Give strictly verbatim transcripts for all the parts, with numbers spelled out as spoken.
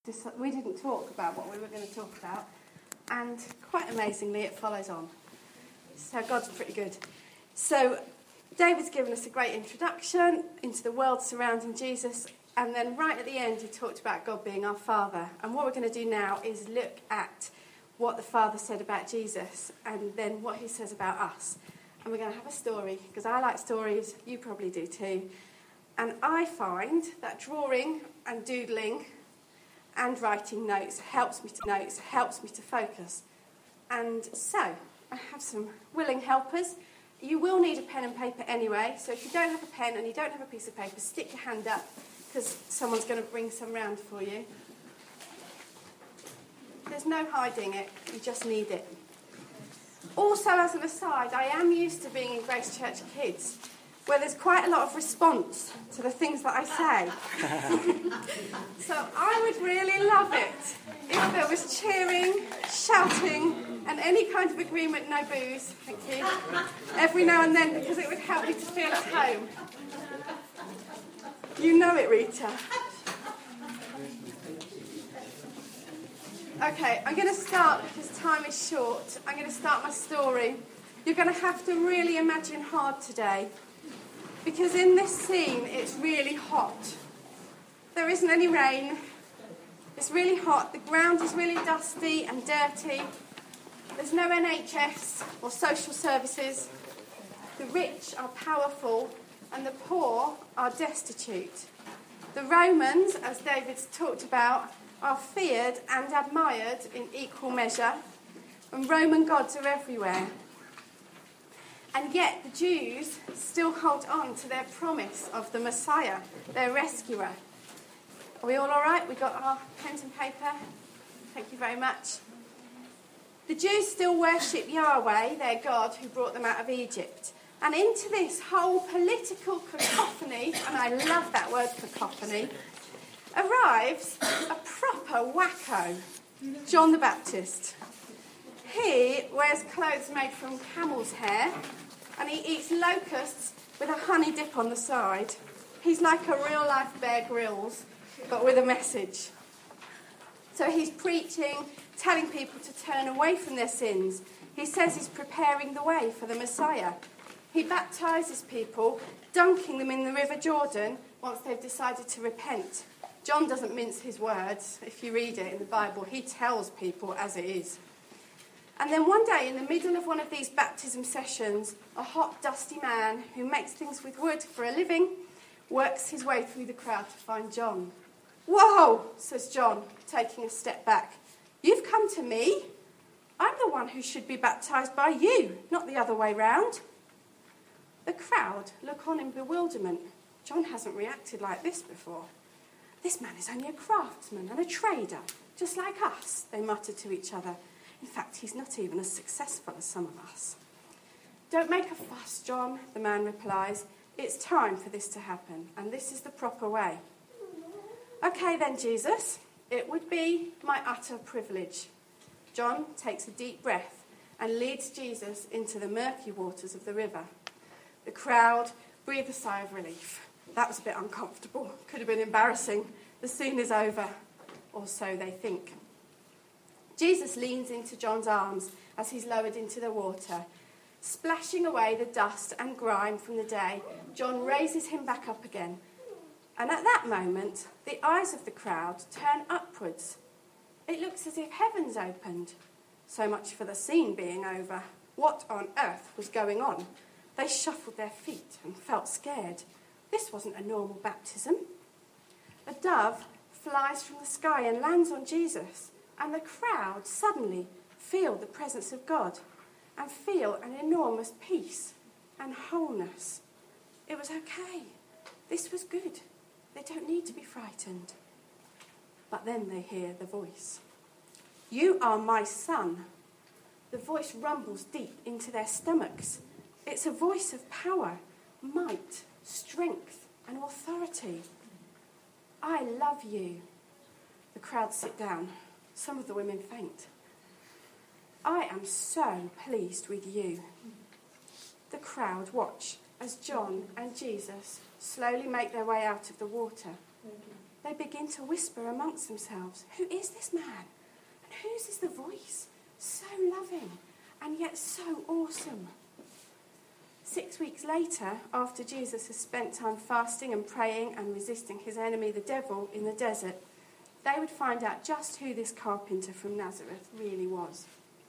We didn't talk about what we were going to talk about, and quite amazingly it follows on. So God's pretty good. So David's given us a great introduction into the world surrounding Jesus, and then right at the end he talked about God being our Father. And what we're going to do now is look at what the Father said about Jesus and then what he says about us. And we're going to have a story, because I like stories, you probably do too. And I find that drawing and doodling and writing notes helps me to notes, helps me to focus. And so, I have some willing helpers. You will need a pen and paper anyway, so if you don't have a pen and you don't have a piece of paper, stick your hand up, because someone's going to bring some round for you. There's no hiding it, you just need it. Also, as an aside, I am used to being in Grace Church Kids, where there's quite a lot of response to the things that I say. So I would really love it if there was cheering, shouting, and any kind of agreement, no booze, thank you, every now and then, because it would help me to feel at home. You know it, Rita. Okay, I'm going to start, because time is short. I'm going to start my story. You're going to have to really imagine hard today, because in this scene, it's really hot. There isn't any rain. It's really hot. The ground is really dusty and dirty. There's no N H S or social services. The rich are powerful and the poor are destitute. The Romans, as David's talked about, are feared and admired in equal measure. And Roman gods are everywhere. And yet the Jews still hold on to their promise of the Messiah, their rescuer. Are we all all right? We got our pens and paper? Thank you very much. The Jews still worship Yahweh, their God, who brought them out of Egypt. And into this whole political cacophony, and I love that word cacophony, arrives a proper wacko, John the Baptist. He wears clothes made from camel's hair, and he eats locusts with a honey dip on the side. He's like a real-life Bear Grylls, but with a message. So he's preaching, telling people to turn away from their sins. He says he's preparing the way for the Messiah. He baptises people, dunking them in the River Jordan once they've decided to repent. John doesn't mince his words. If you read it in the Bible, he tells people as it is. And then one day, in the middle of one of these baptism sessions, a hot, dusty man who makes things with wood for a living works his way through the crowd to find John. "Whoa," says John, taking a step back. "You've come to me? I'm the one who should be baptised by you, not the other way round." The crowd look on in bewilderment. John hasn't reacted like this before. "This man is only a craftsman and a trader, just like us," they mutter to each other. "In fact, he's not even as successful as some of us." "Don't make a fuss, John," the man replies. "It's time for this to happen, and this is the proper way." "Okay then, Jesus, it would be my utter privilege." John takes a deep breath and leads Jesus into the murky waters of the river. The crowd breathe a sigh of relief. That was a bit uncomfortable. Could have been embarrassing. The scene is over, or so they think. Jesus leans into John's arms as he's lowered into the water. Splashing away the dust and grime from the day, John raises him back up again. And at that moment, the eyes of the crowd turn upwards. It looks as if heaven's opened. So much for the scene being over. What on earth was going on? They shuffled their feet and felt scared. This wasn't a normal baptism. A dove flies from the sky and lands on Jesus, and the crowd suddenly feel the presence of God and feel an enormous peace and wholeness. It was okay. This was good. They don't need to be frightened. But then they hear the voice. "You are my son." The voice rumbles deep into their stomachs. It's a voice of power, might, strength, and authority. "I love you." The crowd sit down. Some of the women faint. "I am so pleased with you." The crowd watch as John and Jesus slowly make their way out of the water. they begin to whisper amongst themselves, "Who is this man? And whose is the voice? So loving and yet so awesome." Six weeks later, after Jesus has spent time fasting and praying and resisting his enemy, the devil, in the desert, they would find out just who this carpenter from Nazareth really was.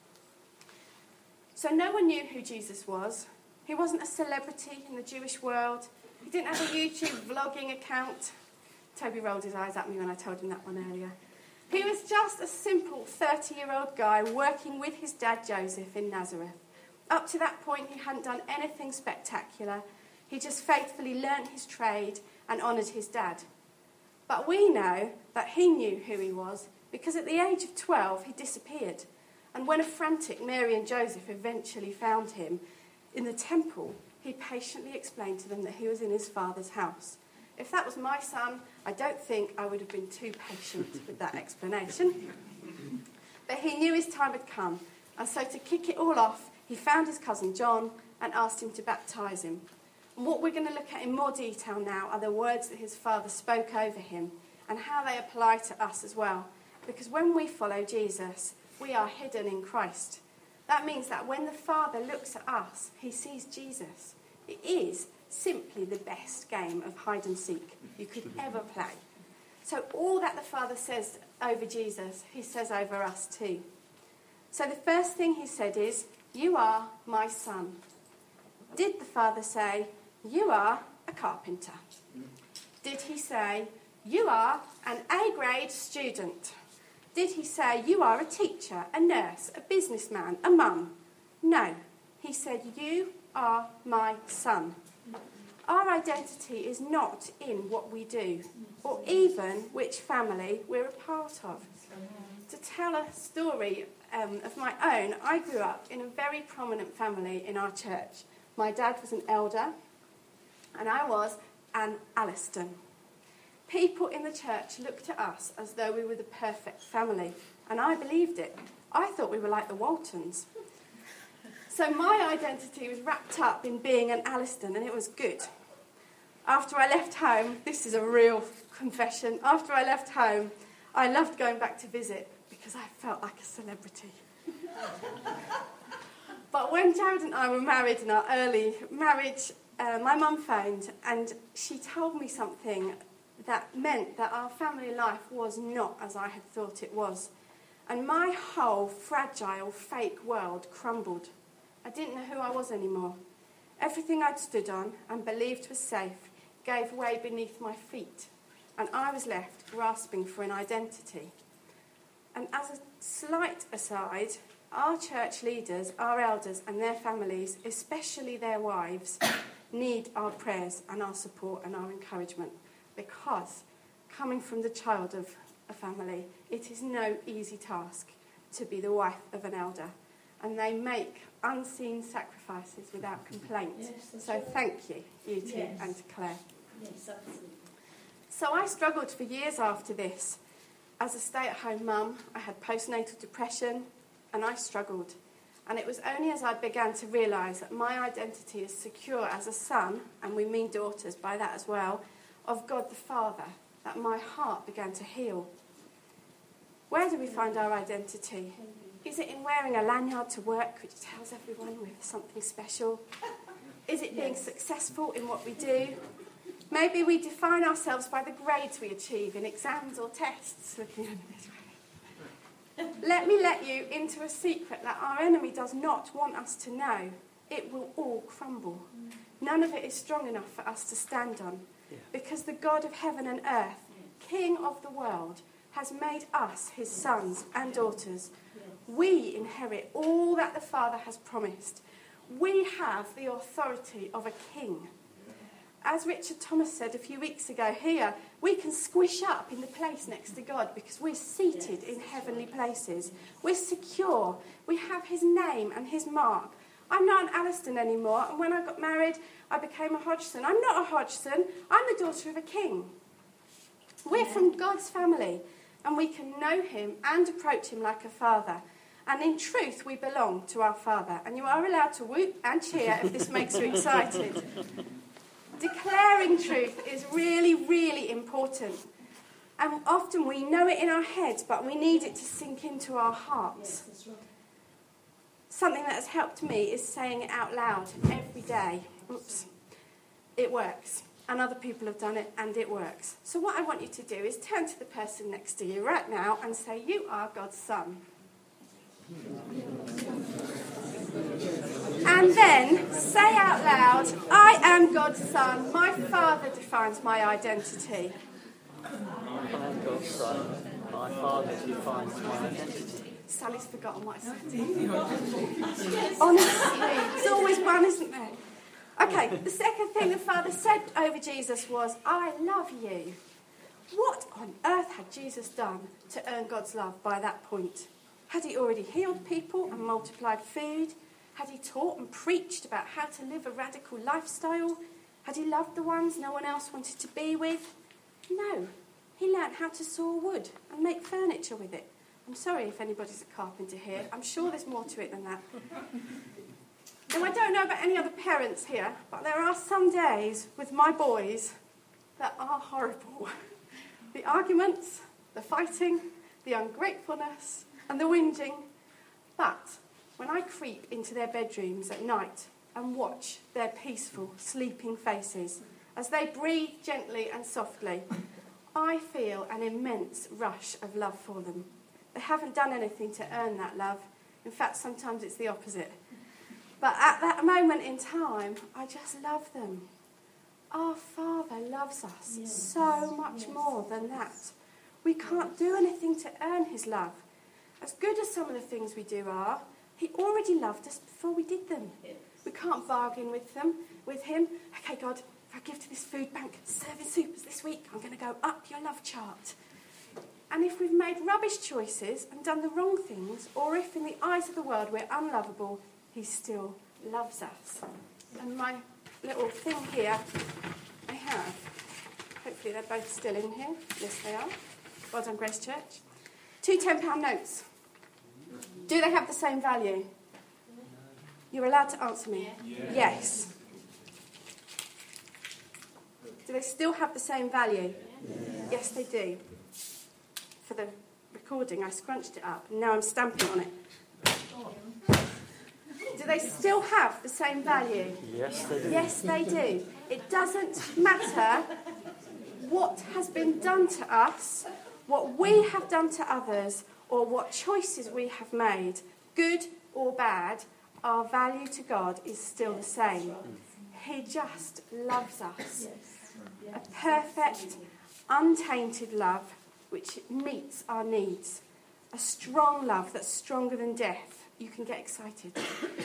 So no one knew who Jesus was. He wasn't a celebrity in the Jewish world. He didn't have a YouTube vlogging account. Toby rolled his eyes at me when I told him that one earlier. He was just a simple thirty-year-old guy working with his dad Joseph in Nazareth. Up to that point, he hadn't done anything spectacular. He just faithfully learnt his trade and honoured his dad. But we know that he knew who he was because at the age of twelve, he disappeared. And when a frantic Mary and Joseph eventually found him in the temple, he patiently explained to them that he was in his father's house. If that was my son, I don't think I would have been too patient with that explanation. But he knew his time had come, and so to kick it all off, he found his cousin John and asked him to baptise him. And what we're going to look at in more detail now are the words that his father spoke over him and how they apply to us as well. Because when we follow Jesus, we are hidden in Christ. That means that when the Father looks at us, he sees Jesus. It is simply the best game of hide and seek you could ever play. So all that the Father says over Jesus, he says over us too. So the first thing he said is, "You are my son." Did the Father say, "You are a carpenter"? Did he say, "You are an A-grade student"? Did he say, "You are a teacher, a nurse, a businessman, a mum"? No. He said, "You are my son." Our identity is not in what we do, or even which family we're a part of. To tell a story um, of my own, I grew up in a very prominent family in our church. My dad was an elder, and I was an Alliston. People in the church looked at us as though we were the perfect family, and I believed it. I thought we were like the Waltons. So my identity was wrapped up in being an Alliston, and it was good. After I left home, this is a real confession, after I left home, I loved going back to visit because I felt like a celebrity. But when Jared and I were married in our early marriage, uh, my mum phoned and she told me something that meant that our family life was not as I had thought it was. And my whole fragile, fake world crumbled. I didn't know who I was anymore. Everything I'd stood on and believed was safe gave way beneath my feet, and I was left grasping for an identity. And as a slight aside, our church leaders, our elders and their families, especially their wives, need our prayers and our support and our encouragement, because coming from the child of a family, it is no easy task to be the wife of an elder, and they make unseen sacrifices without complaint. Yes, so right. Thank you, you two, yes. And to Claire. Yes, absolutely. So I struggled for years after this. As a stay-at-home mum, I had postnatal depression, and I struggled. And it was only as I began to realise that my identity is secure as a son, and we mean daughters by that as well, of God the Father, that my heart began to heal. Where do we find our identity? Is it in wearing a lanyard to work which tells everyone we're something special? Is it being yes. successful in what we do? Maybe we define ourselves by the grades we achieve in exams or tests. Looking over this way. Let me let you into a secret that our enemy does not want us to know. It will all crumble. None of it is strong enough for us to stand on, yeah. because the God of heaven and earth, King of the world, has made us his sons and daughters. We inherit all that the Father has promised. We have the authority of a king. As Richard Thomas said a few weeks ago here, we can squish up in the place next to God because we're seated in heavenly places. We're secure. We have his name and his mark. I'm not an Alliston anymore, and when I got married, I became a Hodgson. I'm not a Hodgson. I'm the daughter of a king. We're from God's family, and we can know him and approach him like a father. And in truth, we belong to our Father. And you are allowed to whoop and cheer if this makes you excited. Declaring truth is really, really important. And often we know it in our heads, but we need it to sink into our hearts. Yes, that's right. Something that has helped me is saying it out loud every day. Oops. It works. And other people have done it, and it works. So what I want you to do is turn to the person next to you right now and say, you are God's son. And then say out loud, I am God's son. My Father defines my identity. I am God's son. My Father defines my identity. Sally's forgotten what I said. Honestly, there's always one, isn't there? Okay, the second thing the Father said over Jesus was, I love you. What on earth had Jesus done to earn God's love by that point? Had he already healed people and multiplied food? Had he taught and preached about how to live a radical lifestyle? Had he loved the ones no one else wanted to be with? No. He learnt how to saw wood and make furniture with it. I'm sorry if anybody's a carpenter here. I'm sure there's more to it than that. Now, I don't know about any other parents here, but there are some days with my boys that are horrible. The arguments, the fighting, the ungratefulness, and the whinging. But when I creep into their bedrooms at night and watch their peaceful, sleeping faces as they breathe gently and softly, I feel an immense rush of love for them. They haven't done anything to earn that love. In fact, sometimes it's the opposite. But at that moment in time, I just love them. Our Father loves us yes. so much yes. more than that. We can't do anything to earn his love. As good as some of the things we do are, he already loved us before we did them. Yes. We can't bargain with them, with him. Okay, God, if I give to this food bank serving supers this week, I'm going to go up your love chart. And if we've made rubbish choices and done the wrong things, or if in the eyes of the world we're unlovable, he still loves us. And my little thing here, I have, hopefully they're both still in here. Yes, they are. Well done, Grace Church. Two ten-pound notes. Do they have the same value? You're allowed to answer me. Yeah. Yes. Do they still have the same value? Yeah. Yes, they do. For the recording, I scrunched it up, and now I'm stamping on it. Do they still have the same value? Yes, they do. Yes, they do. It doesn't matter what has been done to us, what we have done to others, or what choices we have made, good or bad, our value to God is still the same. He just loves us. A perfect, untainted love which meets our needs. A strong love that's stronger than death. You can get excited.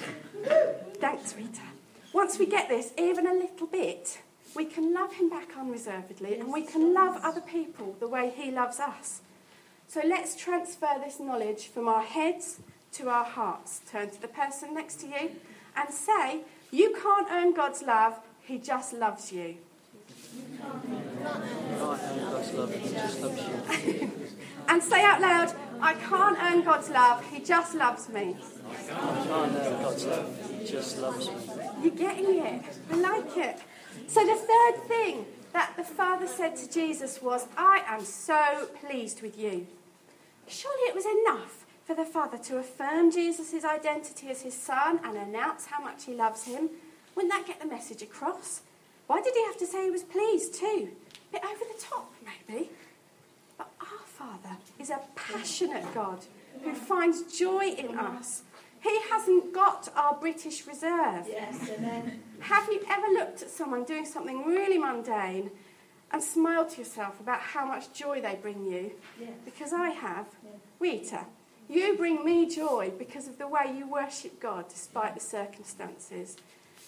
Thanks, Rita. Once we get this, even a little bit, we can love him back unreservedly and we can love other people the way he loves us. So let's transfer this knowledge from our heads to our hearts. Turn to the person next to you and say, you can't earn God's love, he just loves you. You can't earn God's love, he just loves you. And say out loud, I can't earn God's love, he just loves me. I can't earn God's love, he just loves me. You're getting it. I like it. So the third thing that the Father said to Jesus was, I am so pleased with you. Surely it was enough for the Father to affirm Jesus' identity as his son and announce how much he loves him. Wouldn't that get the message across? Why did he have to say he was pleased too? A bit over the top, maybe. But our Father is a passionate God who finds joy in us. He hasn't got our British Reserve. Yes, amen. Have you ever looked at someone doing something really mundane and smiled to yourself about how much joy they bring you? Yes. Because I have. Yeah. Rita, you bring me joy because of the way you worship God despite the circumstances.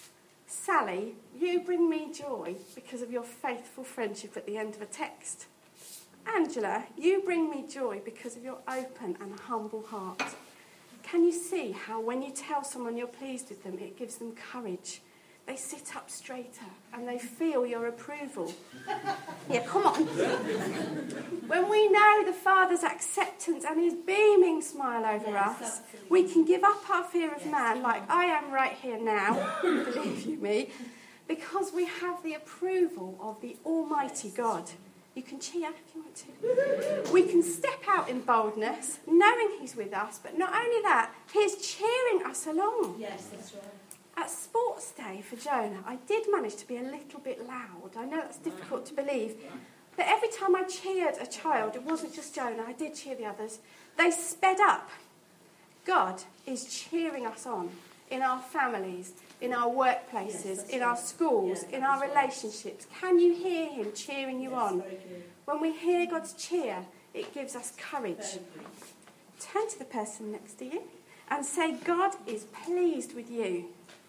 Sally, you bring me joy because of your faithful friendship at the end of a text. Angela, you bring me joy because of your open and humble heart. Can you see how when you tell someone you're pleased with them, it gives them courage? They sit up straighter and they feel your approval. Yeah, come on. When we know the Father's acceptance and his beaming smile over yes, us, we can give up our fear of yes, man, like I am right here now, believe you me, because we have the approval of the Almighty God. You can cheer if you want to. We can step out in boldness, knowing he's with us, but not only that, he's cheering us along. Yes, that's right. At sports day for Jonah, I did manage to be a little bit loud. I know that's difficult to believe. But every time I cheered a child, it wasn't just Jonah, I did cheer the others, they sped up. God is cheering us on in our families, in our workplaces, Yes, in our right. schools, Yeah, in our that's right. relationships. Can you hear him cheering you Yes, on? very good. When we hear God's cheer, it gives us courage. Very good. Turn to the person next to you and say, God is pleased with you.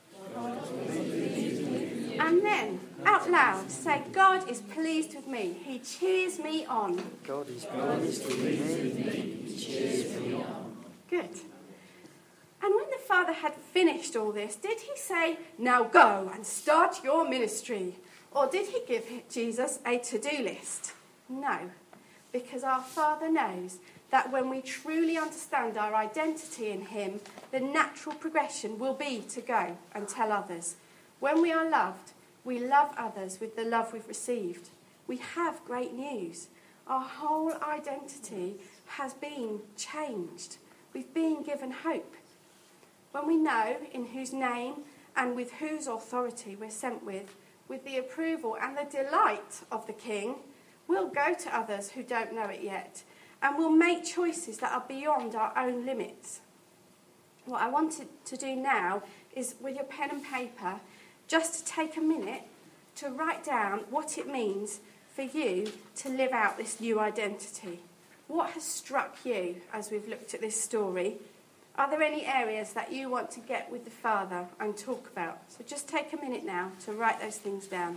And then, out loud, say, God is pleased with me. He cheers me on. God is pleased with me. He cheers me on. Good. And when the Father had finished all this, did he say, now go and start your ministry? Or did he give Jesus a to-do list? No, because our Father knows that when we truly understand our identity in him, the natural progression will be to go and tell others. When we are loved, we love others with the love we've received. We have great news. Our whole identity has been changed. We've been given hope. When we know in whose name and with whose authority we're sent with, with the approval and the delight of the King, we'll go to others who don't know it yet, and we'll make choices that are beyond our own limits. What I wanted to do now is, with your pen and paper, just to take a minute to write down what it means for you to live out this new identity. What has struck you as we've looked at this story? Are there any areas that you want to get with the Father and talk about? So just take a minute now to write those things down.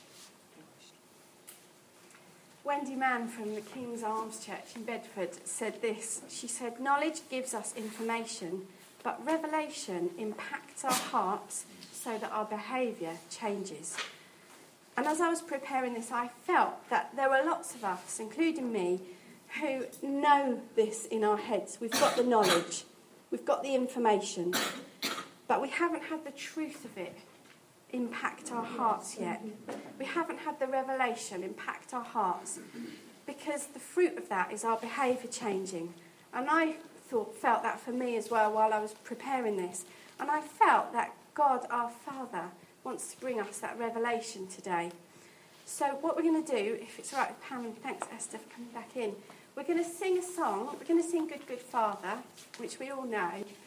Wendy Mann from the King's Arms Church in Bedford said this. She said, knowledge gives us information, but revelation impacts our hearts so that our behaviour changes. And as I was preparing this, I felt that there were lots of us, including me, who know this in our heads. We've got the knowledge, we've got the information, but we haven't had the truth of it impact our hearts yet. We haven't had the revelation impact our hearts, because the fruit of that is our behaviour changing. And I thought, felt that for me as well while I was preparing this. And I felt that God, our Father, wants to bring us that revelation today. So what we're going to do, if it's all right with Pam, and thanks Esther for coming back in, we're going to sing a song. We're going to sing Good, Good Father, which we all know.